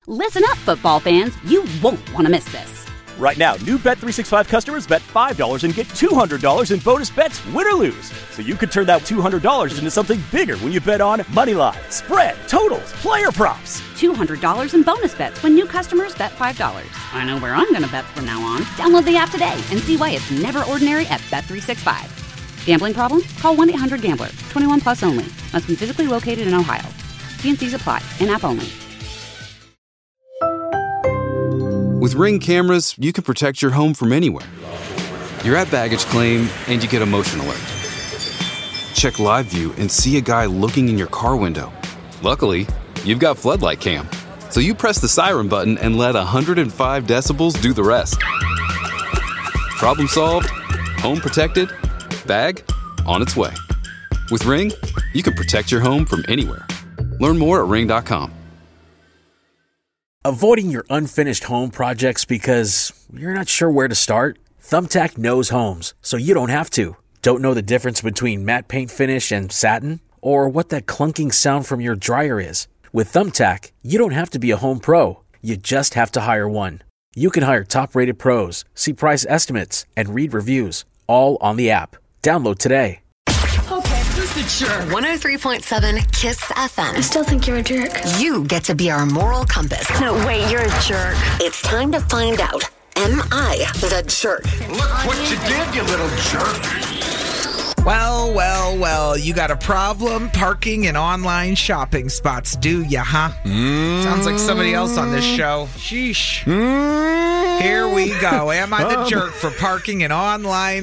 Listen up, football fans. You won't want to miss this. Right now, new Bet365 customers bet $5 and get $200 in bonus bets, win or lose. So you could turn that $200 into something bigger when you bet on money line, spread, totals, player props. $200 in bonus bets when new customers bet $5. I know where I'm going to bet from now on. Download the app today and see why it's never ordinary at Bet365. Gambling problem? Call 1-800-GAMBLER. 21 plus only. Must be physically located in Ohio. T&Cs apply. In-app only. With Ring cameras, you can protect your home from anywhere. You're at baggage claim, and you get a motion alert. Check live view and see a guy looking in your car window. Luckily, you've got Floodlight Cam. So you press the siren button and let 105 decibels do the rest. Problem solved, home protected, bag on its way. With Ring, you can protect your home from anywhere. Learn more at ring.com. Avoiding your unfinished home projects because you're not sure where to start? Thumbtack knows homes, so you don't have to. Don't know the difference between matte paint finish and satin? Or what that clunking sound from your dryer is? With Thumbtack, you don't have to be a home pro. You just have to hire one. You can hire top-rated pros, see price estimates, and read reviews, all on the app. Download today. Okay, who's the jerk? 103.7 KISS FM. I still think you're a jerk. You get to be our moral compass. No, wait, you're a jerk. It's time to find out, am I the jerk? Look what you did, you little jerk. Well, you got a problem parking in online shopping spots, do ya, huh? Sounds like somebody else on this show. Sheesh. Here we go. Am I the jerk for parking in online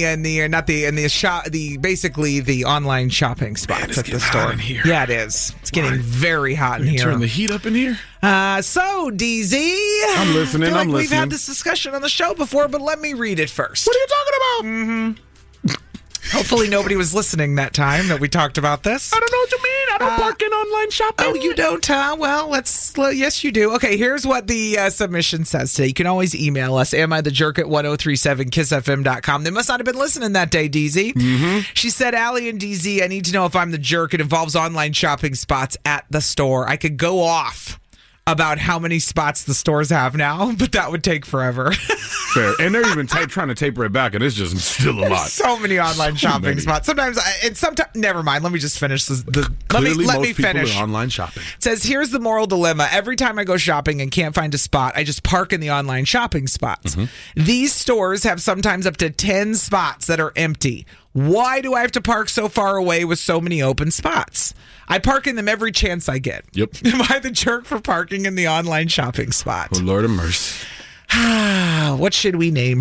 basically the online shopping spots at the store? Hot in here. Yeah, it is. It's getting very hot in here. Turn the heat up in here. So, DZ. I'm listening. I feel like we've had this discussion on the show before, but let me read it first. What are you talking about? Hopefully nobody was listening that time that we talked about this. I don't know what you mean. I don't park in online shopping. Oh, you don't? Well, yes, you do. Okay, here's what the submission says today. You can always email us, amithejerk@1037kissfm.com. They must not have been listening that day, DZ. Mm-hmm. She said, Allie and DZ, I need to know if I'm the jerk. It involves online shopping spots at the store. I could go off about how many spots the stores have now, but that would take forever. Fair. And they're even trying to taper it back, and it's just still a lot. So many online shopping spots. Sometimes, never mind. Let me just finish this. Let me finish. Are online shopping. It says, here's the moral dilemma. Every time I go shopping and can't find a spot, I just park in the online shopping spots. Mm-hmm. These stores have sometimes up to 10 spots that are empty. Why do I have to park so far away with so many open spots? I park in them every chance I get. Yep. Am I the jerk for parking in the online shopping spot? Oh, Lord of mercy. What should we name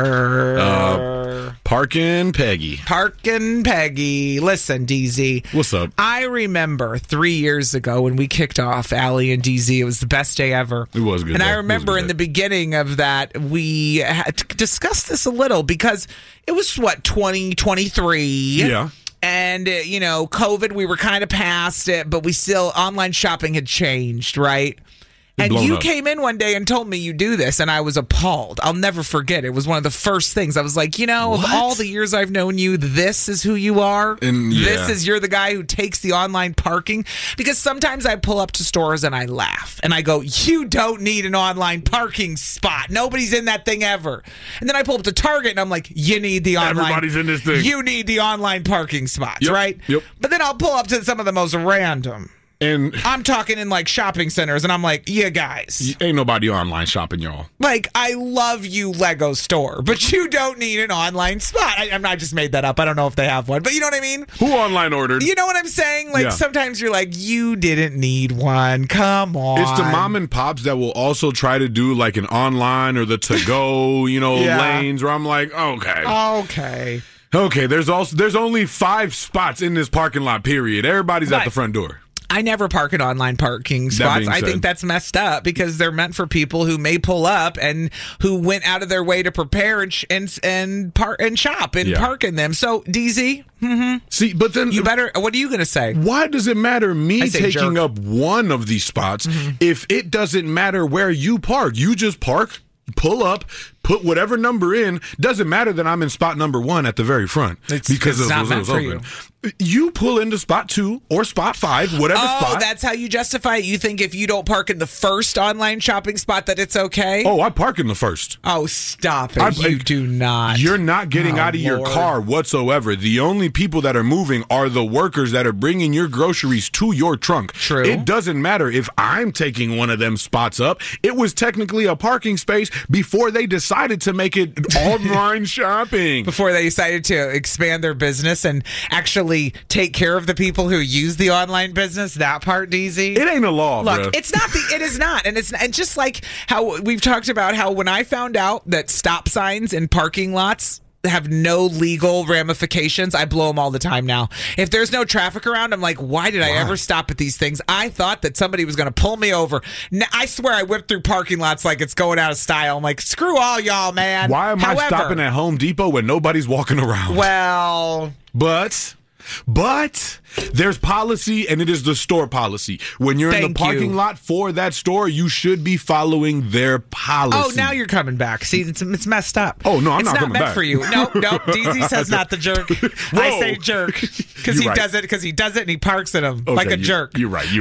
her? Parkin' Peggy. Parkin' Peggy. Listen, DZ. What's up? I remember 3 years ago when we kicked off Allie and DZ. It was the best day ever. It was good. And I remember in the beginning of that, we had to discuss this a little because it was, 2023? Yeah. And, COVID, we were kind of past it, but online shopping had changed, right? And you came in one day and told me you do this, and I was appalled. I'll never forget. It was one of the first things. I was like, of all the years I've known you, this is who you are? And You're the guy who takes the online parking? Because sometimes I pull up to stores and I laugh, and I go, you don't need an online parking spot. Nobody's in that thing ever. And then I pull up to Target, and I'm like, you need the online. Everybody's in this thing. You need the online parking spots, right? Yep. But then I'll pull up to some of the most random. And I'm talking in shopping centers, and I'm like, yeah, guys. Ain't nobody online shopping, y'all. I love you, Lego store, but you don't need an online spot. I just made that up. I don't know if they have one, but you know what I mean? Who online ordered? You know what I'm saying? Sometimes you're like, you didn't need one. Come on. It's the mom and pops that will also try to do an online or the to-go, lanes where I'm like, okay. Okay, there's only 5 spots in this parking lot, period. Everybody's at the front door. I never park at online parking spots. I think that's messed up because they're meant for people who may pull up and who went out of their way to prepare and shop and park in them. So, DZ, see, but then you better. What are you going to say? Why does it matter me taking up one of these spots if it doesn't matter where you park? You just park, pull up, put whatever number in. Doesn't matter that I'm in spot number 1 at the very front because it's not meant for you. You pull into spot 2 or spot 5, whatever spot. Oh, that's how you justify it? You think if you don't park in the first online shopping spot that it's okay? Oh, I park in the first. Oh, stop it. You do not. You're not getting out of your car whatsoever. The only people that are moving are the workers that are bringing your groceries to your trunk. True. It doesn't matter if I'm taking one of them spots up. It was technically a parking space before they decided to make it online shopping. Before they decided to expand their business and actually take care of the people who use the online business. That part, DZ. It ain't a law, Look, bro. it is not. And just like how we've talked about how when I found out that stop signs in parking lots have no legal ramifications, I blow them all the time now. If there's no traffic around, I'm like, why did I ever stop at these things? I thought that somebody was going to pull me over. I swear I whipped through parking lots like it's going out of style. I'm like, screw all y'all, man. Why am I stopping at Home Depot when nobody's walking around? Well, But there's policy, and it is the store policy. When you're in the parking lot for that store, you should be following their policy. Oh, now you're coming back. See, it's messed up. Oh, no, I'm not coming back. It's not meant for you. No, DZ says not the jerk. I say jerk because he does it and he parks at him like a jerk. You're right.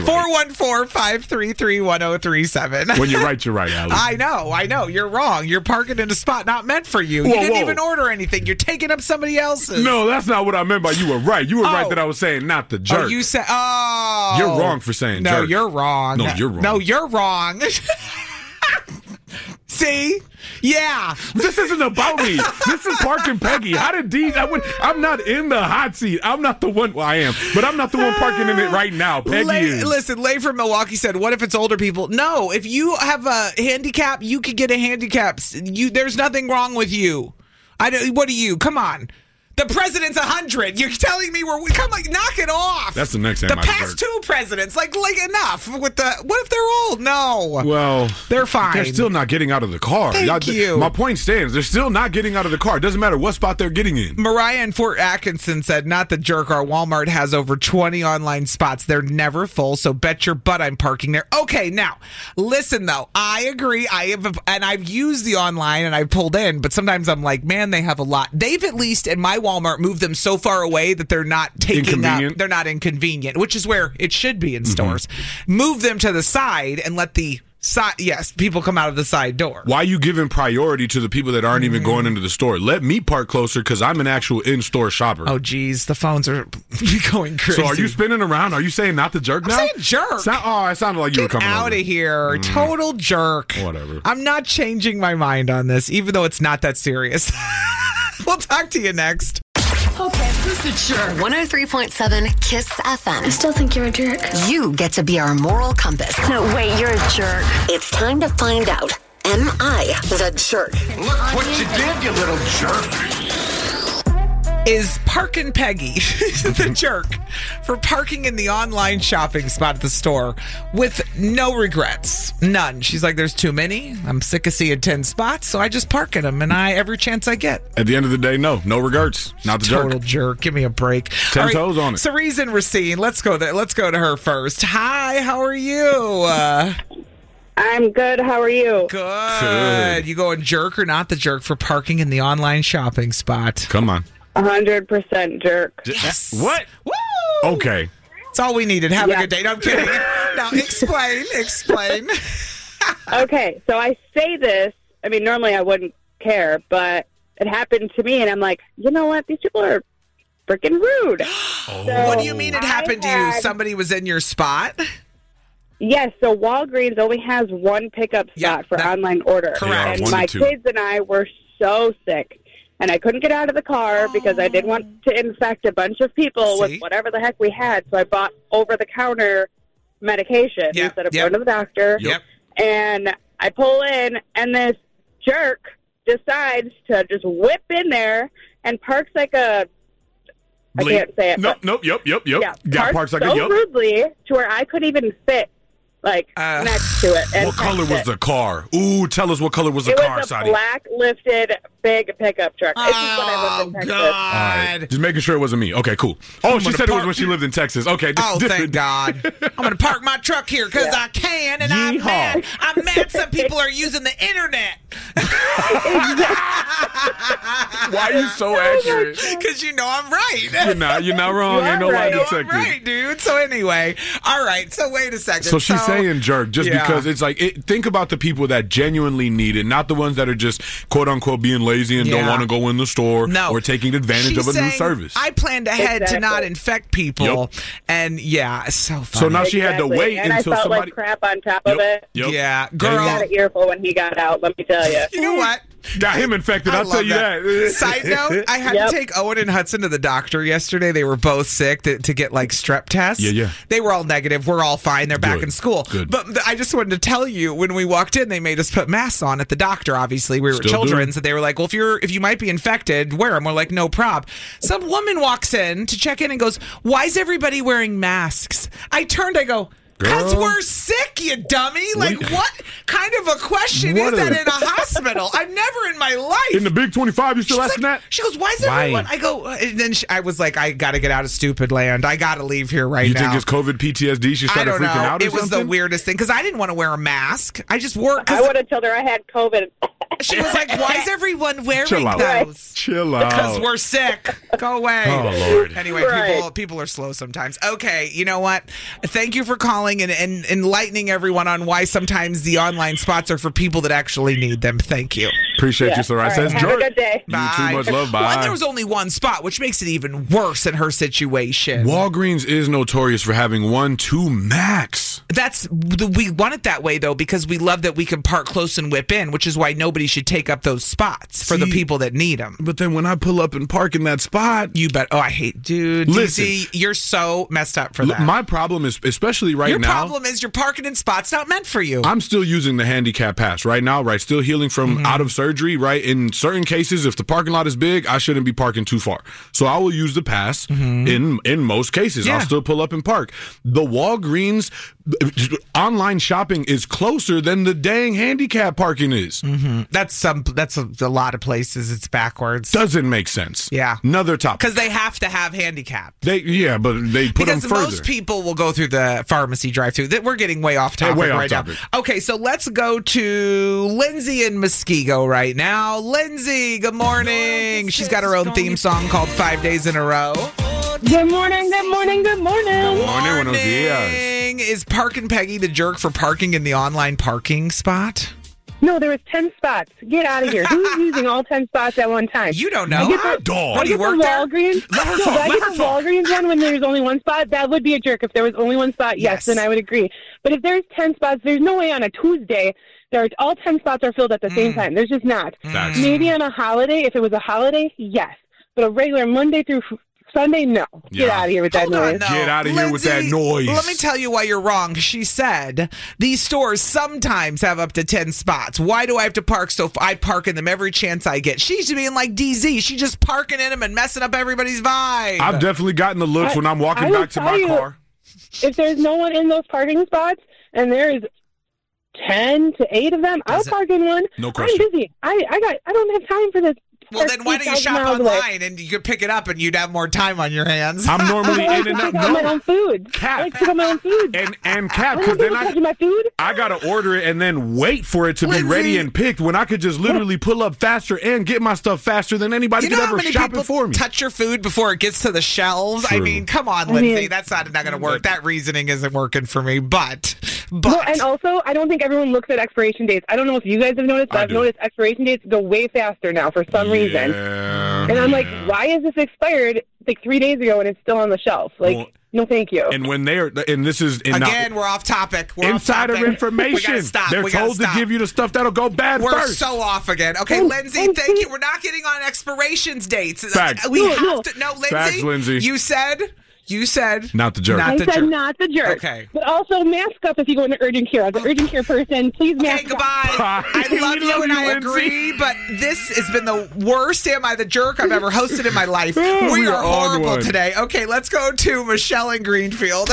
414-533-1037. When you're right, Allie. I know. You're wrong. You're parking in a spot not meant for you. You didn't even order anything. You're taking up somebody else's. No, that's not what I meant by you were right. You were right that I was saying not the jerk. Oh, you said, You're wrong for saying jerk. No, you're wrong. No, you're wrong. No, you're wrong. See? Yeah. This isn't about me. This is Parking Peggy. How did I'm not in the hot seat. I'm not the one. Well, I am, but I'm not the one parking in it right now. Peggy is. Listen, Lay from Milwaukee said, what if it's older people? No, if you have a handicap, you could get a handicap. There's nothing wrong with you. What are you? Come on. The president's 100. You're telling me come on, knock it off. That's the next thing. The past two presidents, like enough with the. What if they're old? No. Well, they're fine. They're still not getting out of the car. Thank you. My point stands. They're still not getting out of the car. It doesn't matter what spot they're getting in. Mariah in Fort Atkinson said, "Not the jerk. Our Walmart has over 20 online spots. They're never full. So bet your butt I'm parking there." Okay, now listen though. I agree. I've used the online and I've pulled in, but sometimes I'm like, man, they have a lot. They've at least in my Walmart moved them so far away that they're not taking up. They're not inconvenient, which is where it should be in stores. Move them to the side and let the people come out of the side door. Why are you giving priority to the people that aren't even going into the store? Let me park closer because I'm an actual in-store shopper. Oh, geez. The phones are going crazy. So are you spinning around? Are you saying not the jerk now? I'm saying jerk. It sounded like you were coming out of here. Total jerk. Whatever. I'm not changing my mind on this, even though it's not that serious. We'll talk to you next. Okay, who's the jerk? 103.7 KISS FM. I still think you're a jerk. You get to be our moral compass. No, wait, you're a jerk. It's time to find out. Am I the jerk? Look what you did, you little jerk. Is Parkin' Peggy the jerk for parking in the online shopping spot at the store with no regrets? None. She's like, there's too many. I'm sick of seeing 10 spots, so I just park in them, and every chance I get. At the end of the day, no regrets. Not the Total jerk. Give me a break. 10 toes on it. Cerise and Racine, let's go there. Let's go to her first. Hi, how are you? I'm good. How are you? Good. You going jerk or not the jerk for parking in the online shopping spot? Come on. 100% jerk. Yes. What? Woo! Okay. That's all we needed. Have a good day. No, I'm kidding. Now, explain. Okay, so I say this. I mean, normally I wouldn't care, but it happened to me, and I'm like, you know what? These people are freaking rude. So what do you mean it happened to you? Somebody was in your spot? Yes, so Walgreens only has one pickup spot for online order. Correct. And my kids and I were so sick. And I couldn't get out of the car because I didn't want to infect a bunch of people with whatever the heck we had. So I bought over-the-counter medication instead of going to the doctor. Yep. And I pull in, and this jerk decides to just whip in there and parks like a... I can't say it. Nope. Yep. Yeah, Parks like so rudely to where I couldn't even fit next to it. And what color was the car? Ooh, tell us what color was the car, It was a Sadie. black lifted big pickup truck. This is when I lived in Texas. God. All right. Just making sure it wasn't me. Okay, cool. Oh, she said it was when she lived in Texas. Okay. Thank God. I'm going to park my truck here because I can, and I'm mad. I'm mad some people are using the internet Why are you so accurate? Because you know I'm right. You're not wrong. Ain't no lie detected. I'm right, dude. So anyway, all right. So wait a second. So she's saying jerk just because it's like, think about the people that genuinely need it, not the ones that are just quote unquote being lazy and don't want to go in the store or taking advantage of a new service. I planned ahead to not infect people, and it's so funny. So now she had to wait and until I felt somebody like crap on top of it. Yeah, girl. He got an earful when he got out. Let me tell you. You know what? Got him infected. I'll tell you that. Side note: I had to take Owen and Hudson to the doctor yesterday. They were both sick to get like strep tests. Yeah. They were all negative. We're all fine. They're back in school. Good. But I just wanted to tell you, when we walked in, they made us put masks on at the doctor. Obviously, we were children, so they were like, "Well, if you might be infected, wear them." We're like, "No prob." Some woman walks in to check in and goes, "Why is everybody wearing masks?" I turned. I go, "'Cause we're sick, you dummy!" Like, what kind of a question is that in a hospital? I've never in my life. In the Big 25, you still asking that? She goes, "Why is everyone?" I go, and then I was like, "I got to get out of stupid land. I got to leave here right now." You think it's COVID PTSD? She started freaking out or something? It was the weirdest thing because I didn't want to wear a mask. I just wore. I would have told her I had COVID. She was like, "Why is everyone wearing those?" Chill out. Because we're sick. Go away. Oh, Lord. Anyway, people are slow sometimes. Okay, you know what? Thank you for calling and enlightening everyone on why sometimes the online spots are for people that actually need them. Thank you. Appreciate you, Soraya. Says Have a good day. You too much love. Bye. Well, and there was only one spot, which makes it even worse in her situation. Walgreens is notorious for having 1-2 max. We want it that way, though, because we love that we can park close and whip in, which is why nobody should take up those spots for the people that need them. But then when I pull up and park in that spot, you bet. Oh, I hate, dude. Listen, DC, you're so messed up for that. My problem is, especially now. Your problem is you're parking in spots not meant for you. I'm still using the handicap pass right now, right? Still healing from out of surgery, right? In certain cases, if the parking lot is big, I shouldn't be parking too far. So I will use the pass in most cases. I'll still pull up and park. The Walgreens online shopping is closer than the dang handicap parking is. That's a lot of places. It's backwards. Doesn't make sense. Yeah. Another topic. Because they have to have handicap. But they put them further. Because most people will go through the pharmacy drive-thru. We're getting way off topic now. Okay, so let's go to Lindsay in Muskego right now. Lindsay, good morning. She's got her own theme song called 5 Days in a Row. Good morning, good morning, good morning. Good morning, buenos dias. Is Parkin' Peggy the jerk for parking in the online parking spot? No, there was 10 spots. Get out of here. Who's using all 10 spots at one time? You don't know. I get the Walgreens. I get the Walgreens one when there's only one spot. That would be a jerk. If there was only one spot, yes, then I would agree. But if there's 10 spots, there's no way on a Tuesday all 10 spots are filled at the same time. There's just not. Maybe on a holiday. If it was a holiday, yes. But a regular Monday through Sunday, no. Get out of here with that noise. Get out of here with that noise. Let me tell you why you're wrong. She said these stores sometimes have up to 10 spots. Why do I have to park I park in them every chance I get? She's being like DZ. She's just parking in them and messing up everybody's vibe. I've definitely gotten the looks when I'm walking back to my car. If there's no one in those parking spots and there's 10 to 8 of them, I'll park in one. No question. I'm busy. I don't have time for this. Well, then why don't you shop online and you could pick it up and you'd have more time on your hands? I'm normally in and out. My own food. Cap. I like to pick up my own food. And Cap, because then my food. I got to order it and then wait for it to be ready and picked when I could just literally pull up faster and get my stuff faster than anybody could ever shop it for me. Touch your food before it gets to the shelves. True. I mean, come on, Lindsay. That's not going to work. That reasoning isn't working for me. But. Well, and also, I don't think everyone looks at expiration dates. I don't know if you guys have noticed, but I've noticed expiration dates go way faster now for some reason. And I'm like, why is this expired like 3 days ago and it's still on the shelf? Like, no, thank you. And when this is again, we're off topic. Insider information. They're told to give you the stuff that'll go bad first. We're so off again. Okay, Lindsay, thank you. We're not getting on expirations dates. Facts. We have to. No, Lindsay. Facts, Lindsay. You said not the jerk. I said not the jerk. Okay. But also mask up if you go into urgent care. As an urgent care person, please mask up. Goodbye. I love you and I agree, but this has been the worst Am I the Jerk I've ever hosted in my life. We are horrible today. Okay, let's go to Michelle in Greenfield.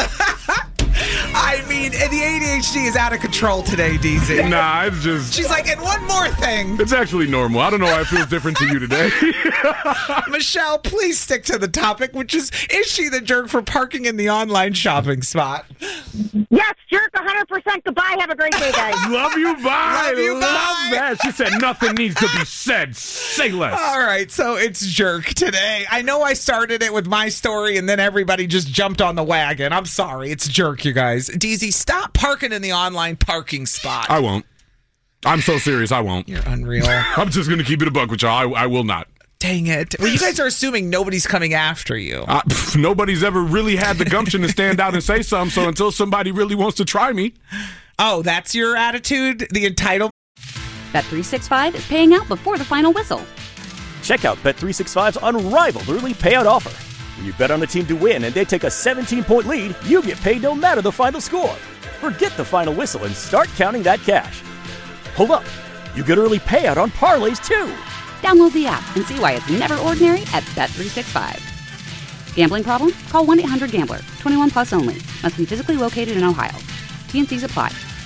I mean, the ADHD is out of control today, DZ. Nah, it's just... She's like, and one more thing. It's actually normal. I don't know why it feels different to you today. Michelle, please stick to the topic, which is she the jerk for parking in the online shopping spot? Yes, jerk 100%. Goodbye. Have a great day, guys. Love you. Bye. Love you. Bye. that. She said nothing needs to be said. Say less. All right, so it's jerk today. I know I started it with my story, and then everybody just jumped on the wagon. I'm sorry. It's jerk, you guys. DZ, stop parking in the online parking spot. I won't. I'm so serious, I won't. You're unreal. I'm just going to keep it a buck with y'all. I will not. Dang it. Well, you guys are assuming nobody's coming after you. Nobody's ever really had the gumption to stand out and say something, so until somebody really wants to try me. Oh, that's your attitude? The entitlement? Bet365 is paying out before the final whistle. Check out Bet365's unrivaled early payout offer. When you bet on a team to win and they take a 17-point lead, you get paid no matter the final score. Forget the final whistle and start counting that cash. Hold up. You get early payout on parlays, too. Download the app and see why it's never ordinary at Bet365. Gambling problem? Call 1-800-GAMBLER. 21 plus only. Must be physically located in Ohio. T&Cs apply.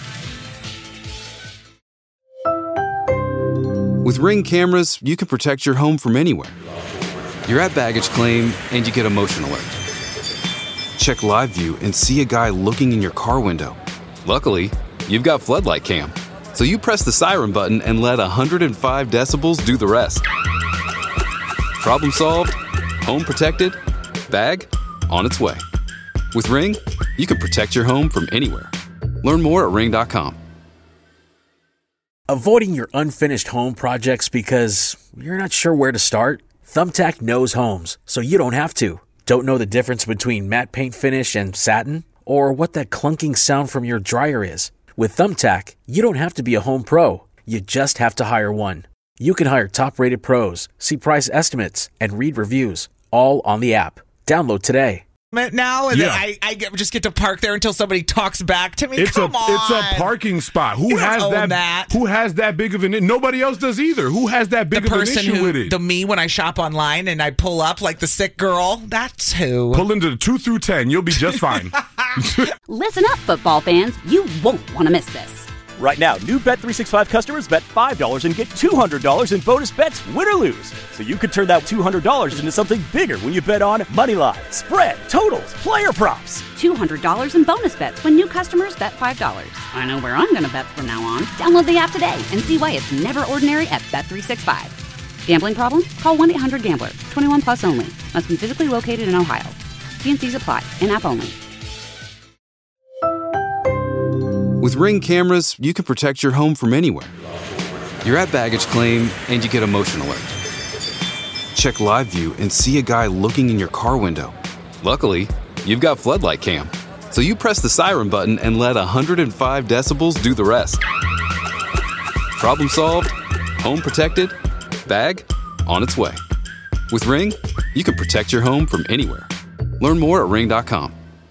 With Ring cameras, you can protect your home from anywhere. You're at baggage claim and you get a motion alert. Check live view and see a guy looking in your car window. Luckily, you've got Floodlight Cam. So you press the siren button and let 105 decibels do the rest. Problem solved, home protected, bag on its way. With Ring, you can protect your home from anywhere. Learn more at ring.com. Avoiding your unfinished home projects because you're not sure where to start? Thumbtack knows homes, so you don't have to. Don't know the difference between matte paint finish and satin? Or what that clunking sound from your dryer is? With Thumbtack, you don't have to be a home pro. You just have to hire one. You can hire top-rated pros, see price estimates, and read reviews, all on the app. Download today. Now and then I just get to park there until somebody talks back to me. It's a parking spot. Who has that? Who has that big of an? Nobody else does either. Who has that big of an issue with it? The me when I shop online and I pull up like the sick girl. That's who. Pull into the 2 through 10. You'll be just fine. Listen up, football fans. You won't want to miss this. Right now, new Bet365 customers bet $5 and get $200 in bonus bets, win or lose. So you could turn that $200 into something bigger when you bet on moneyline, spread, totals, player props. $200 in bonus bets when new customers bet $5. I know where I'm going to bet from now on. Download the app today and see why it's never ordinary at Bet365. Gambling problem? Call 1-800-GAMBLER. 21 plus only. Must be physically located in Ohio. T&Cs apply. In-app only. With Ring cameras, you can protect your home from anywhere. You're at baggage claim and you get a motion alert. Check live view and see a guy looking in your car window. Luckily, you've got Floodlight Cam. So you press the siren button and let 105 decibels do the rest. Problem solved, home protected, bag on its way. With Ring, you can protect your home from anywhere. Learn more at ring.com.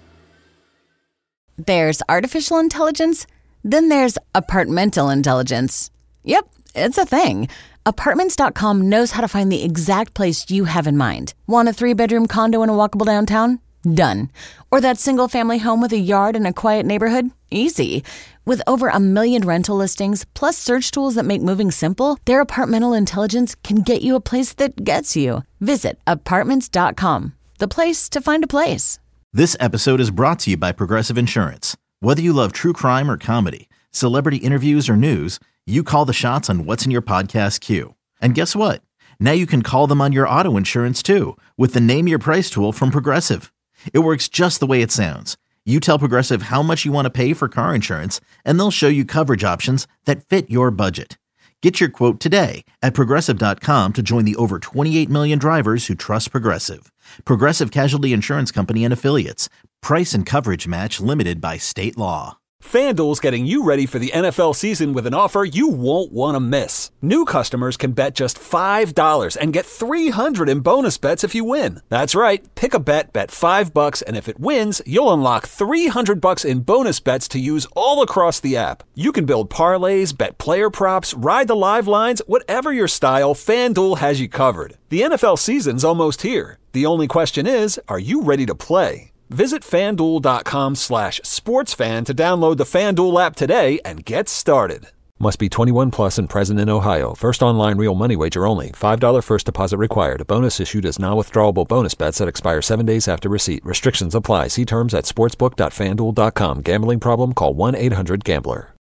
There's artificial intelligence, then there's apartmental intelligence. Yep, it's a thing. Apartments.com knows how to find the exact place you have in mind. Want a 3-bedroom condo in a walkable downtown? Done. Or that single-family home with a yard in a quiet neighborhood? Easy. With over 1 million rental listings, plus search tools that make moving simple, their apartmental intelligence can get you a place that gets you. Visit Apartments.com, the place to find a place. This episode is brought to you by Progressive Insurance. Whether you love true crime or comedy, celebrity interviews or news, you call the shots on what's in your podcast queue. And guess what? Now you can call them on your auto insurance too with the Name Your Price tool from Progressive. It works just the way it sounds. You tell Progressive how much you want to pay for car insurance, and they'll show you coverage options that fit your budget. Get your quote today at Progressive.com to join the over 28 million drivers who trust Progressive. Progressive Casualty Insurance Company and Affiliates. Price and coverage match limited by state law. FanDuel's getting you ready for the NFL season with an offer you won't want to miss. New customers can bet just $5 and get $300 in bonus bets if you win. That's right. Pick a bet, bet $5, and if it wins, you'll unlock $300 in bonus bets to use all across the app. You can build parlays, bet player props, ride the live lines, whatever your style, FanDuel has you covered. The NFL season's almost here. The only question is, are you ready to play? Visit FanDuel.com/sportsfan to download the FanDuel app today and get started. Must be 21 plus and present in Ohio. First online real money wager only. $5 first deposit required. Bonus issued as non-withdrawable bonus bets that expire 7 days after receipt. Restrictions apply. See terms at sportsbook.fanduel.com. Gambling problem? Call 1-800-GAMBLER.